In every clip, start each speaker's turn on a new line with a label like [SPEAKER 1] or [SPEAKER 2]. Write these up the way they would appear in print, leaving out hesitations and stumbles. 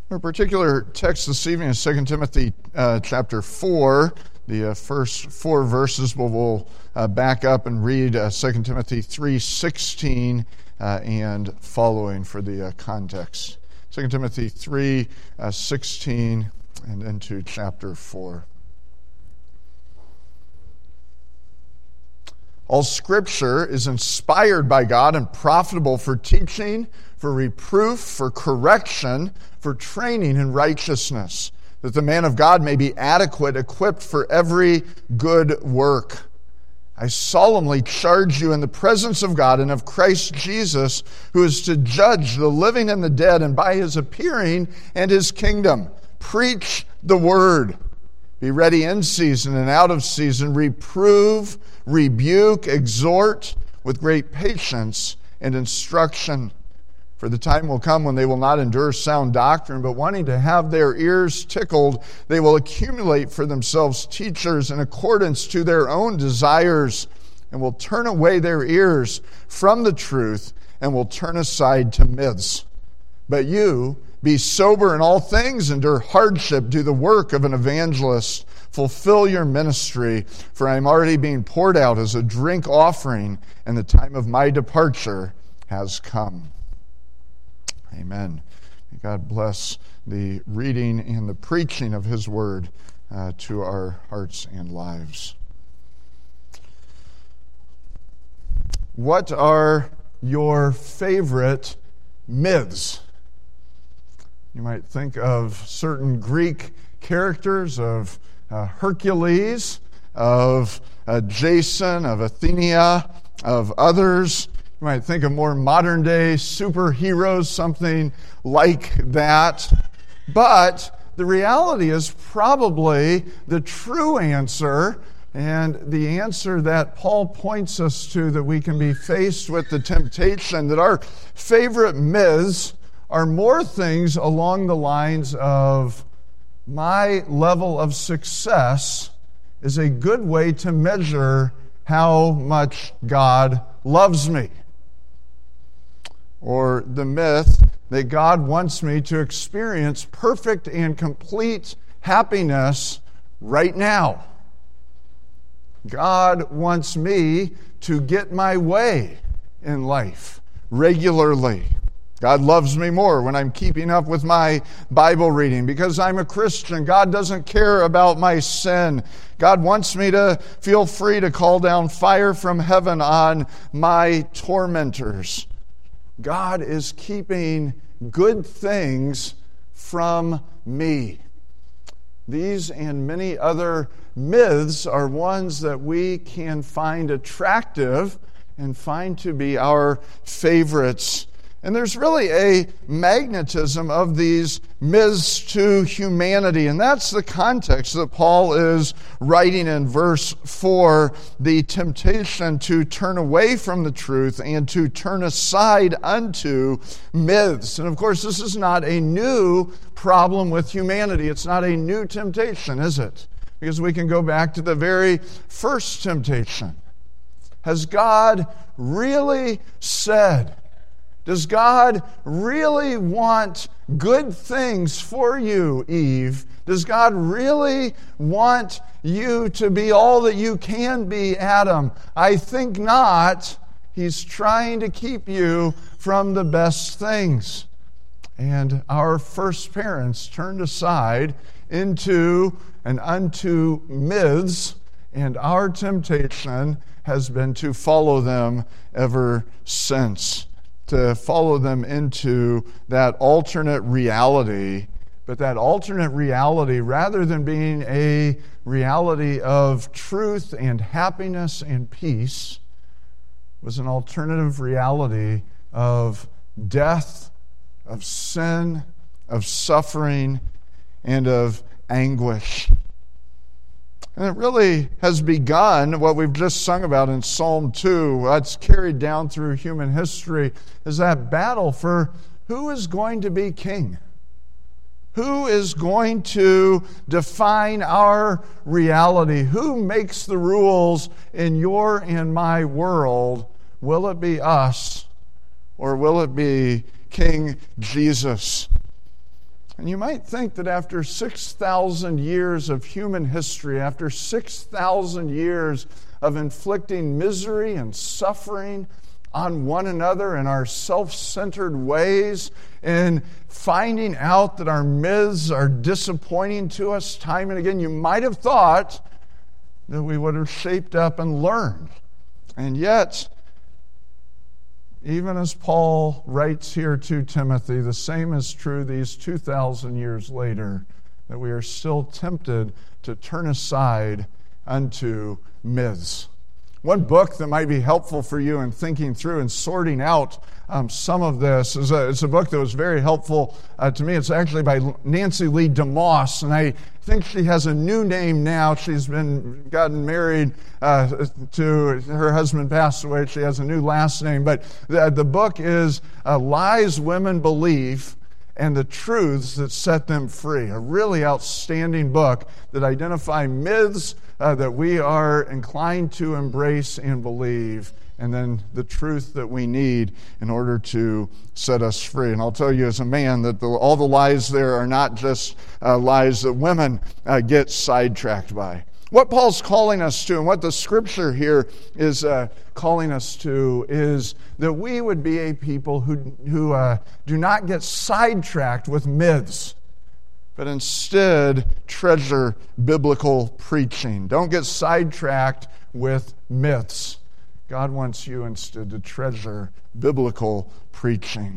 [SPEAKER 1] Our particular text this evening is 2 Timothy chapter 4. The first four verses, but we'll back up and read 2 Timothy 3:16 and following for the context. 2 Timothy 3:16 and into chapter 4. All Scripture is inspired by God and profitable for teaching, for reproof, for correction, for training in righteousness, that the man of God may be adequate, equipped for every good work. I solemnly charge you in the presence of God and of Christ Jesus, who is to judge the living and the dead, and by his appearing and his kingdom, preach the word. Be ready in season and out of season. Reprove, rebuke, exhort with great patience and instruction. For the time will come when they will not endure sound doctrine, but wanting to have their ears tickled, they will accumulate for themselves teachers in accordance to their own desires, and will turn away their ears from the truth and will turn aside to myths. But you, be sober in all things, endure hardship, do the work of an evangelist, fulfill your ministry, for I am already being poured out as a drink offering, and the time of my departure has come. Amen. May God bless the reading and the preaching of His Word to our hearts and lives. What are your favorite myths? You might think of certain Greek characters, of Hercules, of Jason, of Athenia, of others. You might think of more modern-day superheroes, something like that. But the reality is probably the true answer, and the answer that Paul points us to, that we can be faced with the temptation, that our favorite myths are more things along the lines of, my level of success is a good way to measure how much God loves me. Or the myth that God wants me to experience perfect and complete happiness right now. God wants me to get my way in life regularly. God loves me more when I'm keeping up with my Bible reading because I'm a Christian. God doesn't care about my sin. God wants me to feel free to call down fire from heaven on my tormentors. God is keeping good things from me. These and many other myths are ones that we can find attractive and find to be our favorites. And there's really a magnetism of these myths to humanity. And that's the context that Paul is writing in verse 4, the temptation to turn away from the truth and to turn aside unto myths. And of course, this is not a new problem with humanity. It's not a new temptation, is it? Because we can go back to the very first temptation. Has God really said? Does God really want good things for you, Eve? Does God really want you to be all that you can be, Adam? I think not. He's trying to keep you from the best things. And our first parents turned aside into and unto myths, and our temptation has been to follow them ever since. To follow them into that alternate reality, but that alternate reality, rather than being a reality of truth and happiness and peace, was an alternative reality of death, of sin, of suffering, and of anguish. And it really has begun, what we've just sung about in Psalm 2, that's carried down through human history, is that battle for who is going to be king. Who is going to define our reality? Who makes the rules in your and my world? Will it be us, or will it be King Jesus? And you might think that after 6,000 years of human history, after 6,000 years of inflicting misery and suffering on one another in our self-centered ways, and finding out that our myths are disappointing to us time and again, you might have thought that we would have shaped up and learned. And yet, even as Paul writes here to Timothy, the same is true these 2,000 years later, that we are still tempted to turn aside unto myths. One book that might be helpful for you in thinking through and sorting out some of this is a book that was very helpful to me. It's actually by Nancy Lee DeMoss, and I think she has a new name now. She's gotten married to her husband passed away. She has a new last name, but the book is Lies Women Believe and the Truths That Set Them Free. A really outstanding book that identify myths that we are inclined to embrace and believe, and then the truth that we need in order to set us free. And I'll tell you as a man that all the lies there are not just lies that women get sidetracked by. What Paul's calling us to, and what the Scripture here is calling us to, is that we would be a people who do not get sidetracked with myths, but instead treasure biblical preaching. Don't get sidetracked with myths. God wants you instead to treasure biblical preaching.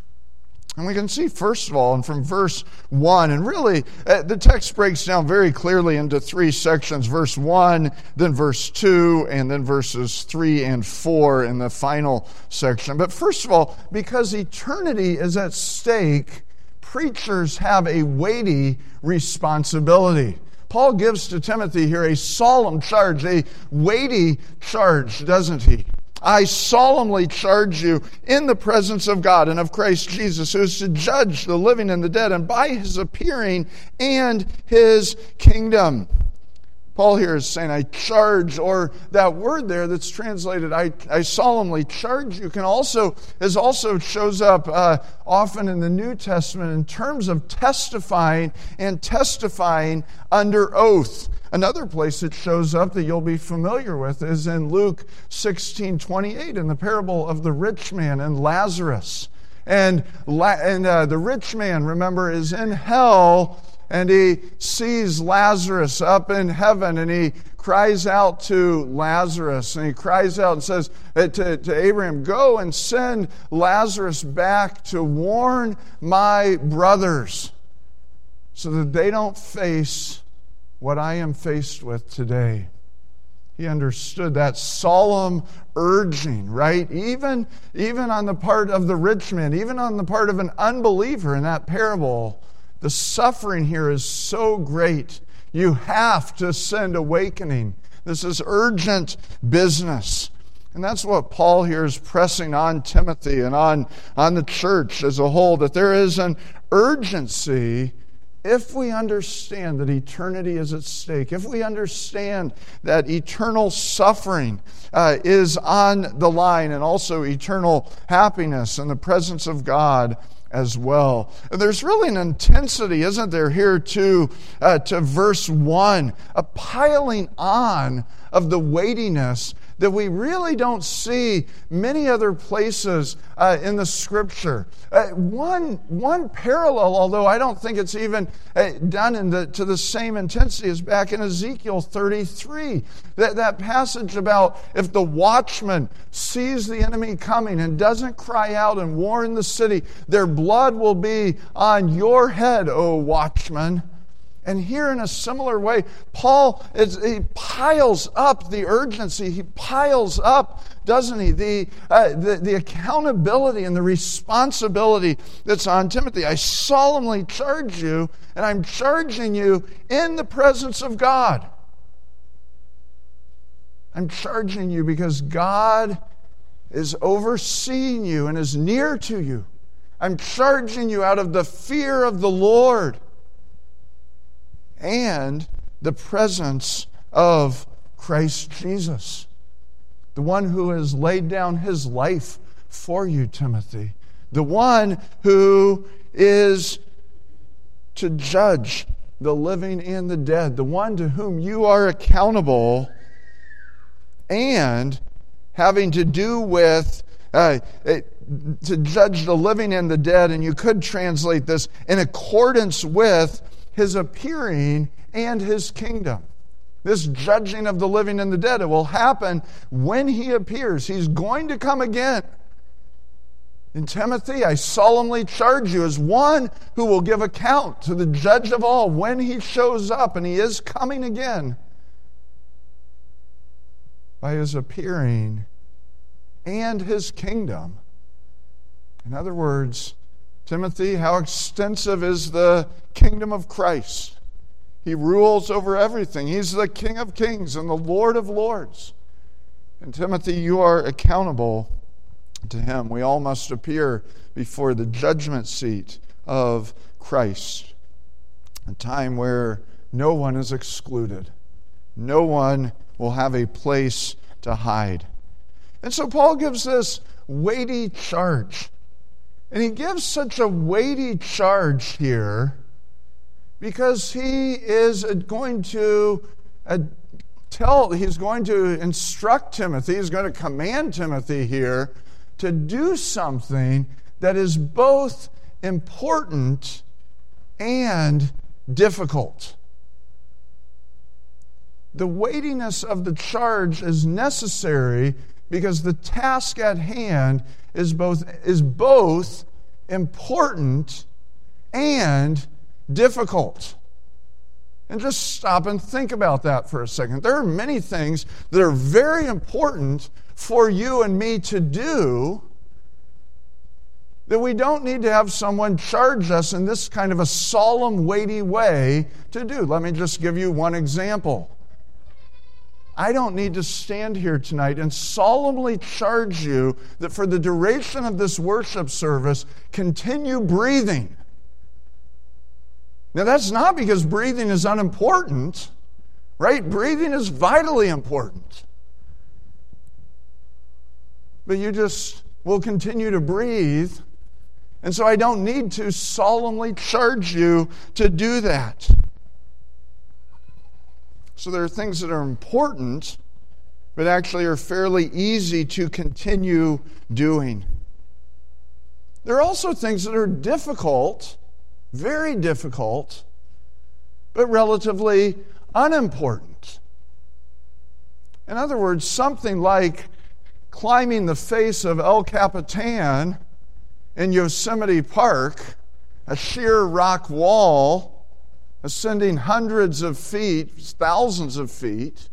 [SPEAKER 1] And we can see, first of all, and from verse 1, and really the text breaks down very clearly into three sections. Verse 1, then verse 2, and then verses 3 and 4 in the final section. But first of all, because eternity is at stake, preachers have a weighty responsibility. Paul gives to Timothy here a solemn charge, a weighty charge, doesn't he? I solemnly charge you in the presence of God and of Christ Jesus, who is to judge the living and the dead, and by his appearing and his kingdom. Paul here is saying, I charge, or that word there that's translated, I solemnly charge you, also shows up often in the New Testament in terms of testifying and testifying under oath. Another place it shows up that you'll be familiar with is in Luke 16:28 in the parable of the rich man and Lazarus. And the rich man, remember, is in hell, and he sees Lazarus up in heaven, and he cries out to Lazarus, and he cries out and says to Abraham, go and send Lazarus back to warn my brothers so that they don't face what I am faced with today. He understood that solemn urging, right? Even on the part of the rich man, even on the part of an unbeliever in that parable, the suffering here is so great. You have to send awakening. This is urgent business. And that's what Paul here is pressing on Timothy and on the church as a whole, that there is an urgency if we understand that eternity is at stake, if we understand that eternal suffering is on the line, and also eternal happiness in the presence of God as well. There's really an intensity, isn't there, here to verse 1, a piling on of the weightiness that we really don't see many other places in the Scripture. One parallel, although I don't think it's even done to the same intensity, is back in Ezekiel 33. That passage about if the watchman sees the enemy coming and doesn't cry out and warn the city, their blood will be on your head, O watchman. And here in a similar way, Paul, he piles up the urgency. He piles up, doesn't he, the accountability and the responsibility that's on Timothy. I solemnly charge you, and I'm charging you in the presence of God. I'm charging you because God is overseeing you and is near to you. I'm charging you out of the fear of the Lord and the presence of Christ Jesus, the one who has laid down his life for you, Timothy, the one who is to judge the living and the dead, the one to whom you are accountable, and having to do with to judge the living and the dead, and you could translate this in accordance with his appearing and his kingdom. This judging of the living and the dead, it will happen when he appears. He's going to come again. In Timothy, I solemnly charge you as one who will give account to the judge of all when he shows up, and he is coming again, by his appearing and his kingdom. In other words, Timothy, how extensive is the kingdom of Christ? He rules over everything. He's the King of kings and the Lord of lords. And Timothy, you are accountable to him. We all must appear before the judgment seat of Christ, a time where no one is excluded. No one will have a place to hide. And so Paul gives this weighty charge. And he gives such a weighty charge here because he is going to he's going to instruct Timothy, he's going to command Timothy here to do something that is both important and difficult. The weightiness of the charge is necessary because the task at hand is both important and difficult. And just stop and think about that for a second. There are many things that are very important for you and me to do that we don't need to have someone charge us in this kind of a solemn, weighty way to do. Let me just give you one example. I don't need to stand here tonight and solemnly charge you that for the duration of this worship service, continue breathing. Now, that's not because breathing is unimportant, right? Breathing is vitally important. But you just will continue to breathe, and so I don't need to solemnly charge you to do that. So there are things that are important, but actually are fairly easy to continue doing. There are also things that are difficult, very difficult, but relatively unimportant. In other words, something like climbing the face of El Capitan in Yosemite Park, a sheer rock wall, ascending hundreds of feet, thousands of feet,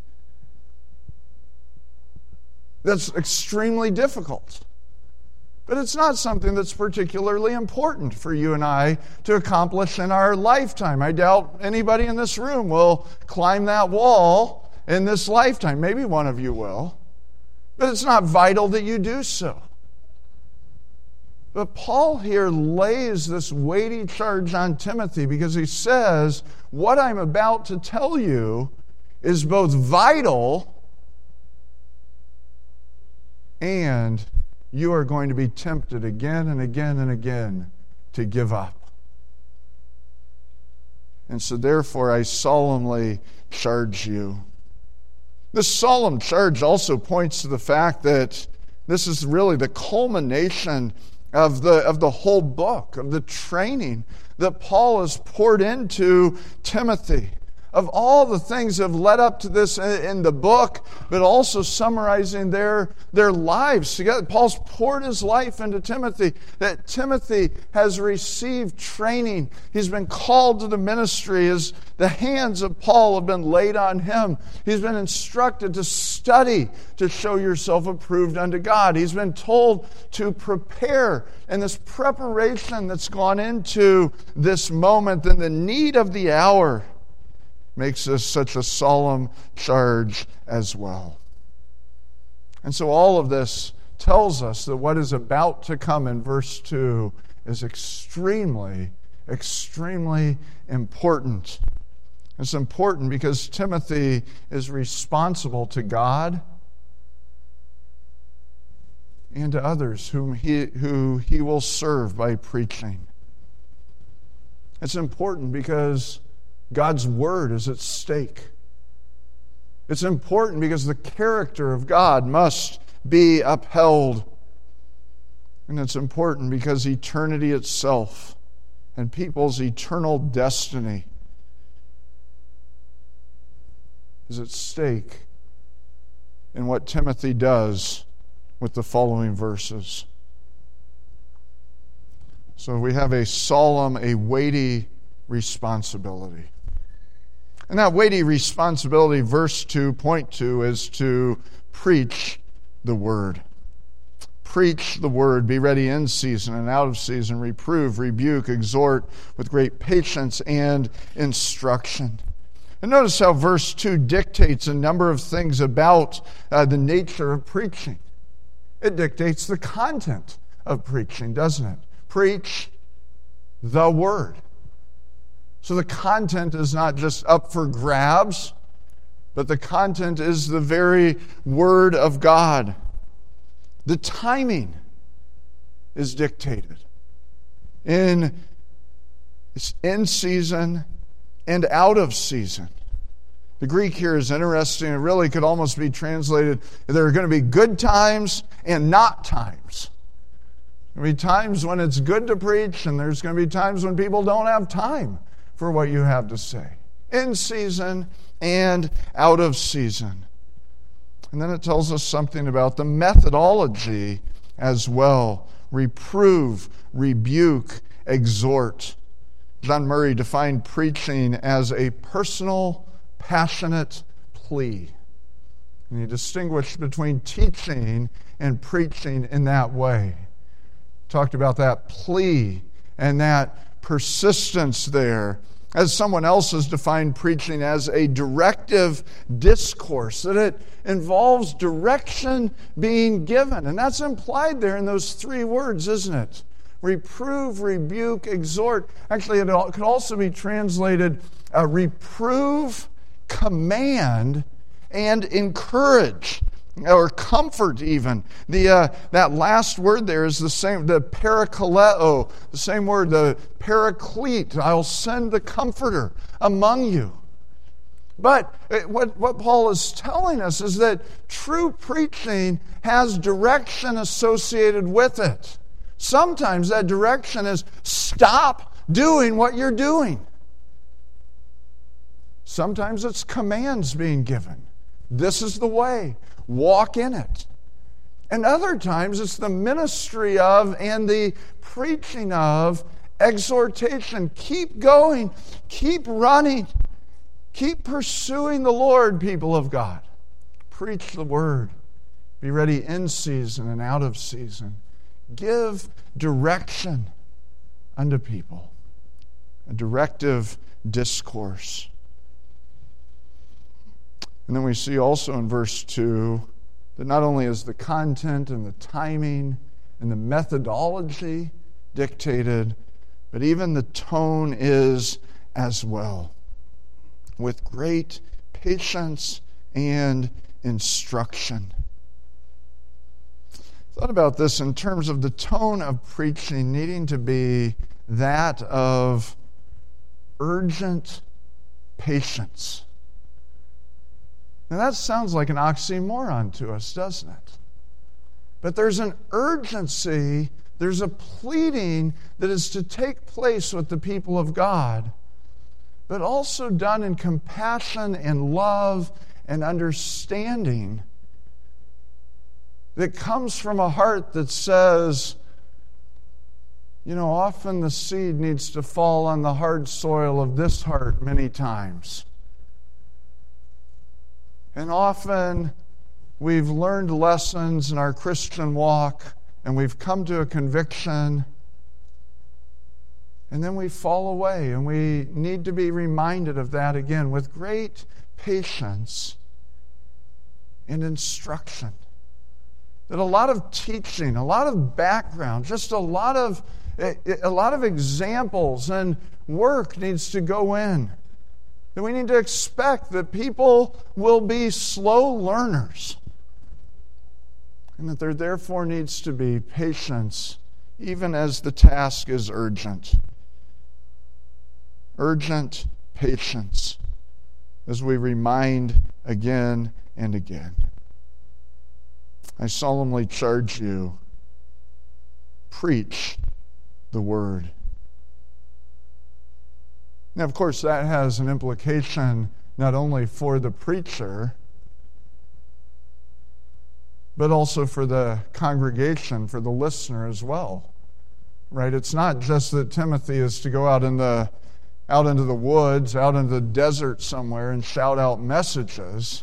[SPEAKER 1] that's extremely difficult. But it's not something that's particularly important for you and I to accomplish in our lifetime. I doubt anybody in this room will climb that wall in this lifetime. Maybe one of you will. But it's not vital that you do so. But Paul here lays this weighty charge on Timothy because he says, what I'm about to tell you is both vital and you are going to be tempted again and again and again to give up. And so therefore I solemnly charge you. This solemn charge also points to the fact that this is really the culmination of the whole book, of the training that Paul has poured into Timothy, of all the things that have led up to this in the book, but also summarizing their lives together. Paul's poured his life into Timothy, that Timothy has received training. He's been called to the ministry as the hands of Paul have been laid on him. He's been instructed to study to show yourself approved unto God. He's been told to prepare, and this preparation that's gone into this moment and the need of the hour makes this such a solemn charge as well. And so all of this tells us that what is about to come in verse 2 is extremely, extremely important. It's important because Timothy is responsible to God and to others who he will serve by preaching. It's important because God's Word is at stake. It's important because the character of God must be upheld. And it's important because eternity itself and people's eternal destiny is at stake in what Timothy does with the following verses. So we have a solemn, a weighty responsibility. And that weighty responsibility, verse 2, point 2, is to preach the Word. Preach the Word. Be ready in season and out of season. Reprove, rebuke, exhort with great patience and instruction. And notice how verse 2 dictates a number of things about the nature of preaching. It dictates the content of preaching, doesn't it? Preach the Word. So the content is not just up for grabs, but the content is the very Word of God. The timing is dictated in season and out of season. The Greek here is interesting. It really could almost be translated, there are going to be good times and not times. There will be times when it's good to preach, and there's going to be times when people don't have time for what you have to say. In season and out of season. And then it tells us something about the methodology as well. Reprove, rebuke, exhort. John Murray defined preaching as a personal, passionate plea. And he distinguished between teaching and preaching in that way. Talked about that plea and that persistence there. As someone else has defined preaching as a directive discourse, that it involves direction being given. And that's implied there in those three words, isn't it? Reprove, rebuke, exhort. Actually, it could also be translated reprove, command, and encourage. Or comfort even. That last word there is the same, the parakaleo, the same word, the paraclete. I'll send the comforter among you. But what Paul is telling us is that true preaching has direction associated with it. Sometimes that direction is stop doing what you're doing. Sometimes it's commands being given. This is the way. Walk in it. And other times it's the ministry of and the preaching of exhortation. Keep going. Keep running. Keep pursuing the Lord, people of God. Preach the Word. Be ready in season and out of season. Give direction unto people. A directive discourse. And then we see also in verse 2 that not only is the content and the timing and the methodology dictated, but even the tone is as well, with great patience and instruction. I thought about this in terms of the tone of preaching needing to be that of urgent patience. Now that sounds like an oxymoron to us, doesn't it? But there's an urgency, there's a pleading that is to take place with the people of God, but also done in compassion and love and understanding that comes from a heart that says, often the seed needs to fall on the hard soil of this heart many times. And often we've learned lessons in our Christian walk and we've come to a conviction and then we fall away, and we need to be reminded of that again with great patience and instruction. That a lot of teaching, a lot of background, just a lot of examples and work needs to go in. That we need to expect that people will be slow learners. And that there therefore needs to be patience, even as the task is urgent. urgent patience as we remind again and again. I solemnly charge you, preach the word. Now, of course, that has an implication not only for the preacher, but also for the congregation, for the listener as well. Right? It's not just that Timothy is to go out into the woods, out into the desert somewhere and shout out messages.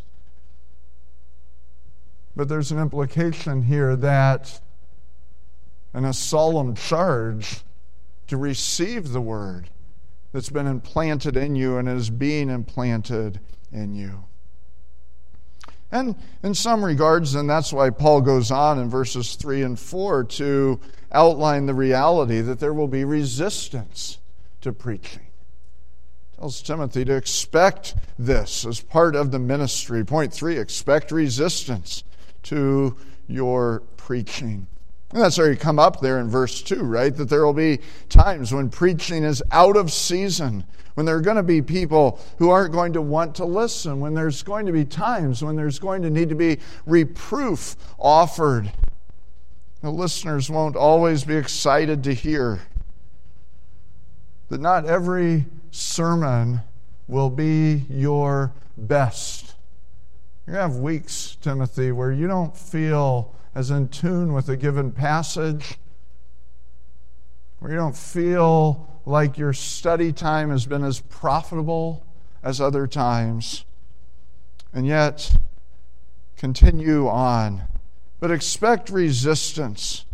[SPEAKER 1] But there's an implication here that, and a solemn charge to receive the word that's been implanted in you and is being implanted in you. And in some regards, and that's why Paul goes on in verses 3 and 4 to outline the reality that there will be resistance to preaching. Tells Timothy to expect this as part of the ministry. Point 3, expect resistance to your preaching. And that's already come up there in verse 2, right? That there will be times when preaching is out of season, when there are going to be people who aren't going to want to listen, when there's going to be times when there's going to need to be reproof offered. The listeners won't always be excited to hear that not every sermon will be your best. You're going to have weeks, Timothy, where you don't feel as in tune with a given passage, where you don't feel like your study time has been as profitable as other times. And yet, continue on. But expect resistance.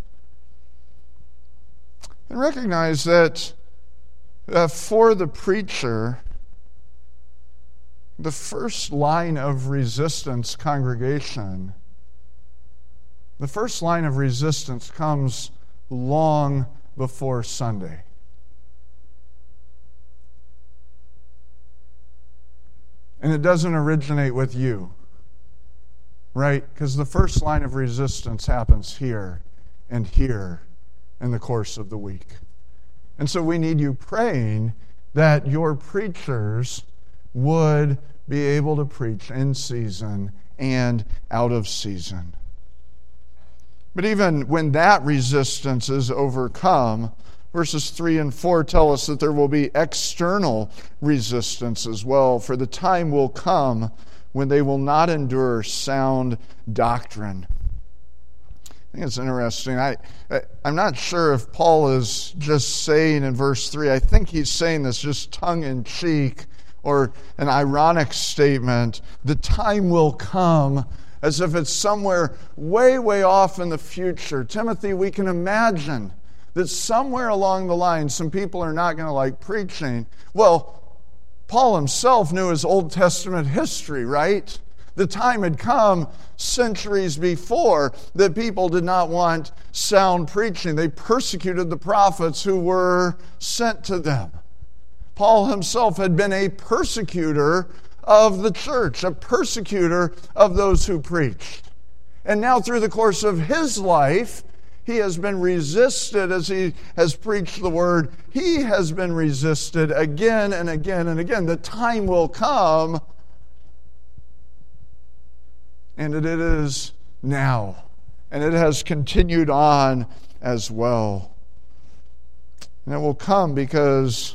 [SPEAKER 1] And recognize that for the preacher, the first line of resistance, congregation, the first line of resistance comes long before Sunday. And it doesn't originate with you, right? Because the first line of resistance happens here and here in the course of the week. And so we need you praying that your preachers would be able to preach in season and out of season. But even when that resistance is overcome, verses 3 and 4 tell us that there will be external resistance as well, for the time will come when they will not endure sound doctrine. I think it's interesting. I'm not sure if Paul is just saying in verse 3, I think he's saying this just tongue-in-cheek or an ironic statement, the time will come, as if it's somewhere way, way off in the future. Timothy, we can imagine that somewhere along the line some people are not going to like preaching. Well, Paul himself knew his Old Testament history, right? The time had come centuries before that people did not want sound preaching. They persecuted the prophets who were sent to them. Paul himself had been a persecutor of the church, a persecutor of those who preached. And now through the course of his life, he has been resisted as he has preached the word. He has been resisted again and again and again. The time will come, and it is now. And it has continued on as well. And it will come because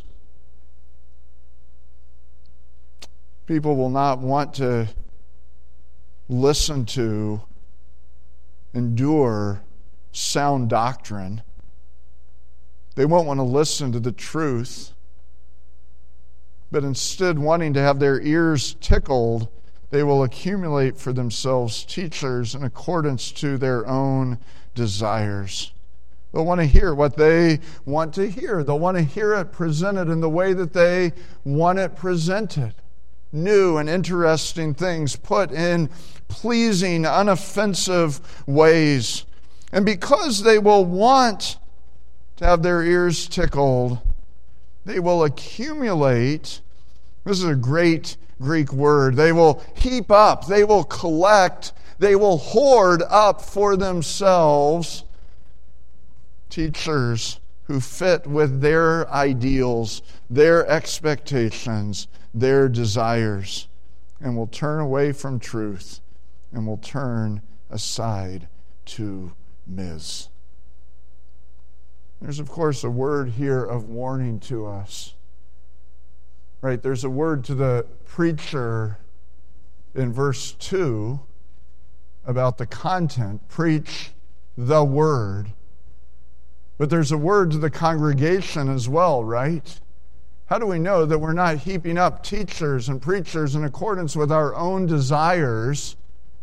[SPEAKER 1] people will not want to listen to, endure sound doctrine. They won't want to listen to the truth, but instead wanting to have their ears tickled, they will accumulate for themselves teachers in accordance to their own desires. They'll want to hear what they want to hear. They'll want to hear it presented in the way that they want it presented. New and interesting things put in pleasing, unoffensive ways. And because they will want to have their ears tickled, they will accumulate. This is a great Greek word. They will heap up, they will collect, they will hoard up for themselves teachers who fit with their ideals, their expectations, their desires, and will turn away from truth and will turn aside to myths. There's, of course, a word here of warning to us. Right? There's a word to the preacher in verse 2 about the content. Preach the word. But there's a word to the congregation as well, right? How do we know that we're not heaping up teachers and preachers in accordance with our own desires?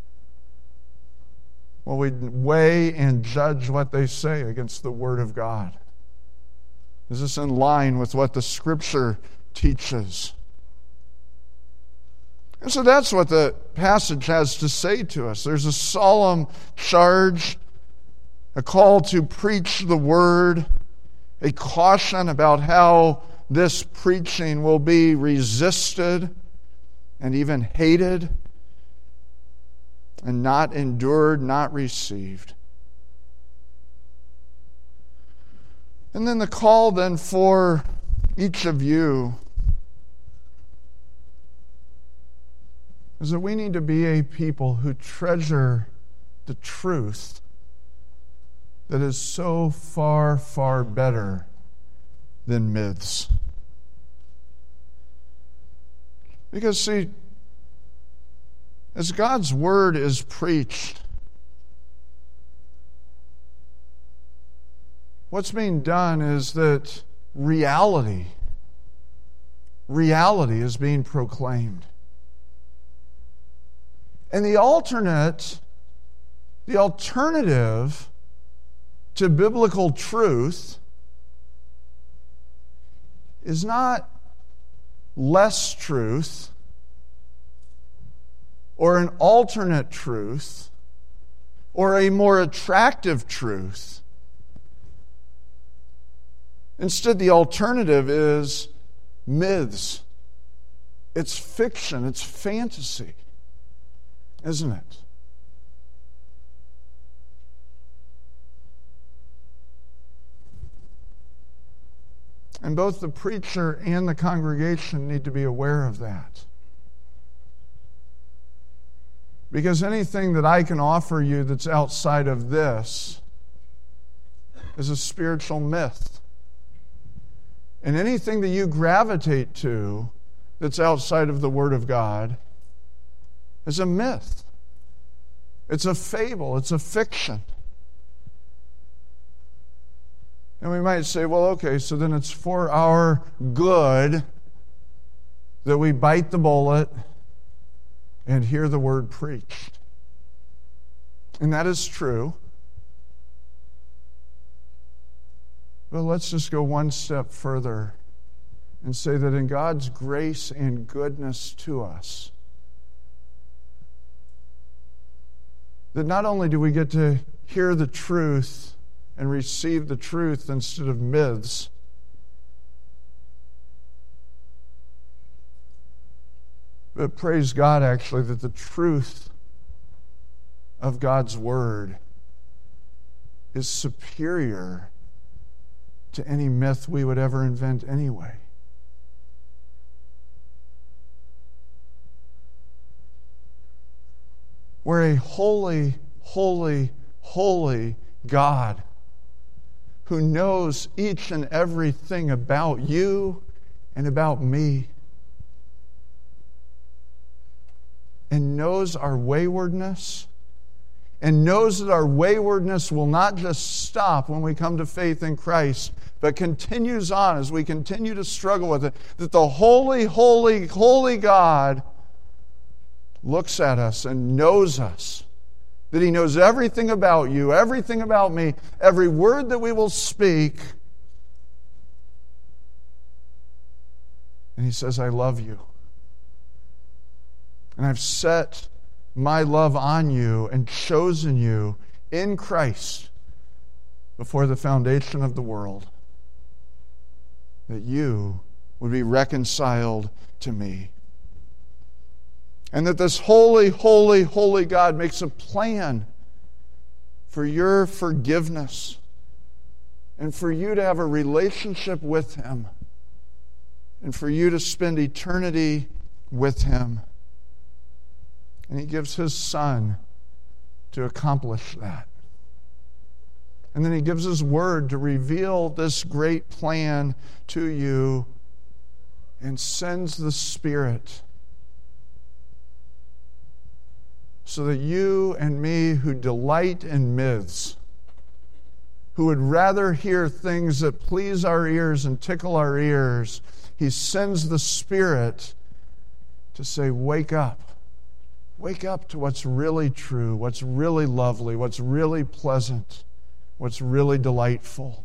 [SPEAKER 1] Well, we weigh and judge what they say against the Word of God. Is this in line with what the Scripture teaches? And so that's what the passage has to say to us. There's a solemn charge, a call to preach the Word, a caution about how this preaching will be resisted and even hated and not endured, not received. And then the call then for each of you is that we need to be a people who treasure the truth that is so far, far better than myths. Because, see, as God's Word is preached, what's being done is that reality is being proclaimed. And the alternative to biblical truth is not less truth or an alternate truth or a more attractive truth. Instead, the alternative is myths. It's fiction, it's fantasy, isn't it? And both the preacher and the congregation need to be aware of that. Because anything that I can offer you that's outside of this is a spiritual myth. And anything that you gravitate to that's outside of the Word of God is a myth. It's a fable. It's a fiction. And we might say, well, okay, so then it's for our good that we bite the bullet and hear the Word preached. And that is true. But let's just go one step further and say that in God's grace and goodness to us, that not only do we get to hear the truth and receive the truth instead of myths, but praise God, actually, that the truth of God's Word is superior to any myth we would ever invent anyway. We're a holy, holy, holy God who knows each and everything about you and about me, and knows our waywardness, and knows that our waywardness will not just stop when we come to faith in Christ, but continues on as we continue to struggle with it, that the holy, holy, holy God looks at us and knows us, that He knows everything about you, everything about me, every word that we will speak. And He says, I love you. And I've set my love on you and chosen you in Christ before the foundation of the world, that you would be reconciled to me. And that this holy, holy, holy God makes a plan for your forgiveness and for you to have a relationship with Him, and for you to spend eternity with Him. And He gives His Son to accomplish that. And then He gives His Word to reveal this great plan to you, and sends the Spirit so that you and me who delight in myths, who would rather hear things that please our ears and tickle our ears, He sends the Spirit to say, wake up. Wake up to what's really true, what's really lovely, what's really pleasant, what's really delightful.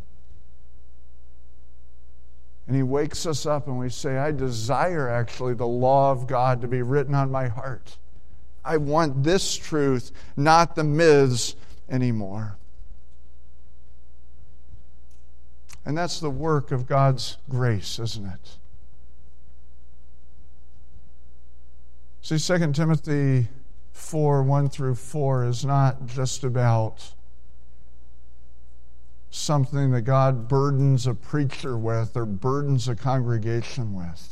[SPEAKER 1] And He wakes us up and we say, I desire actually the law of God to be written on my heart. I want this truth, not the myths anymore. And that's the work of God's grace, isn't it? See, 2 Timothy 4, 1 through 4 is not just about something that God burdens a preacher with or burdens a congregation with.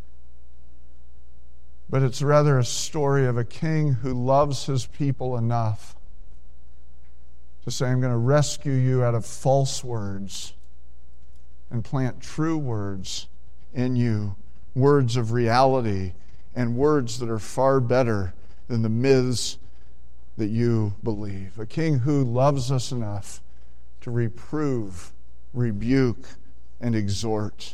[SPEAKER 1] But it's rather a story of a king who loves his people enough to say, I'm going to rescue you out of false words and plant true words in you, words of reality, and words that are far better than the myths that you believe. A king who loves us enough to reprove, rebuke, and exhort.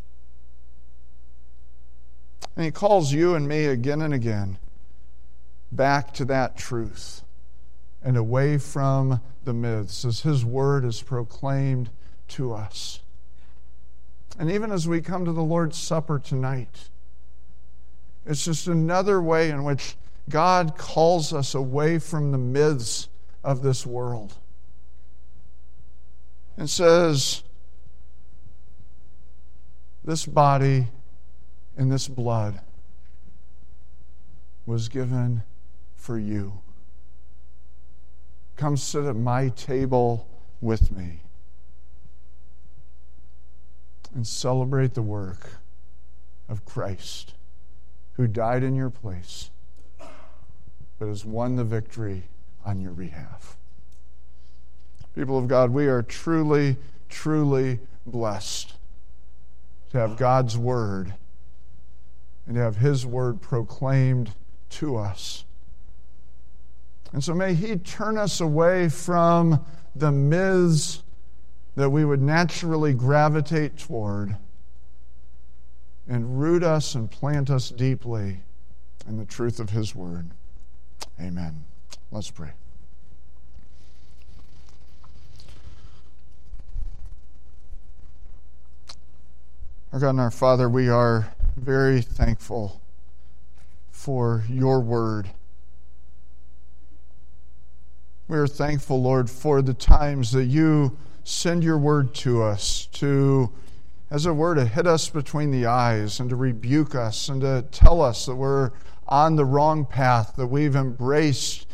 [SPEAKER 1] And He calls you and me again and again back to that truth and away from the myths as His Word is proclaimed to us. And even as we come to the Lord's Supper tonight, it's just another way in which God calls us away from the myths of this world and says, this body and this blood was given for you. Come sit at my table with me and celebrate the work of Christ, who died in your place, but has won the victory on your behalf. People of God, we are truly, truly blessed to have God's Word and to have His Word proclaimed to us. And so may He turn us away from the myths that we would naturally gravitate toward and root us and plant us deeply in the truth of His Word. Amen. Let's pray. Our God and our Father, we are very thankful for your Word. We are thankful, Lord, for the times that you send your Word to us to, as it were, to hit us between the eyes and to rebuke us and to tell us that we're on the wrong path, that we've embraced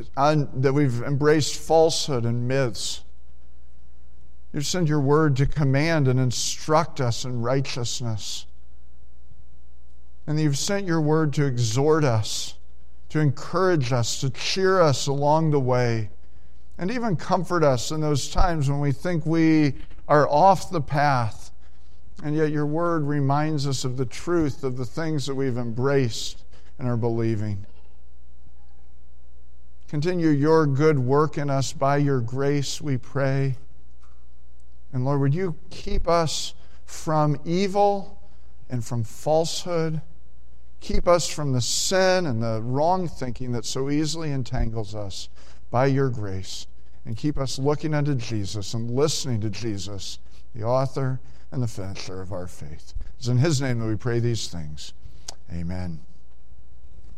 [SPEAKER 1] falsehood and myths. You send your Word to command and instruct us in righteousness. And you've sent your Word to exhort us, to encourage us, to cheer us along the way, and even comfort us in those times when we think we are off the path. And yet your Word reminds us of the truth of the things that we've embraced and are believing. Continue your good work in us by your grace, we pray. And Lord, would you keep us from evil and from falsehood? Keep us from the sin and the wrong thinking that so easily entangles us by your grace. And keep us looking unto Jesus and listening to Jesus, the author and the finisher of our faith. It's in His name that we pray these things. Amen.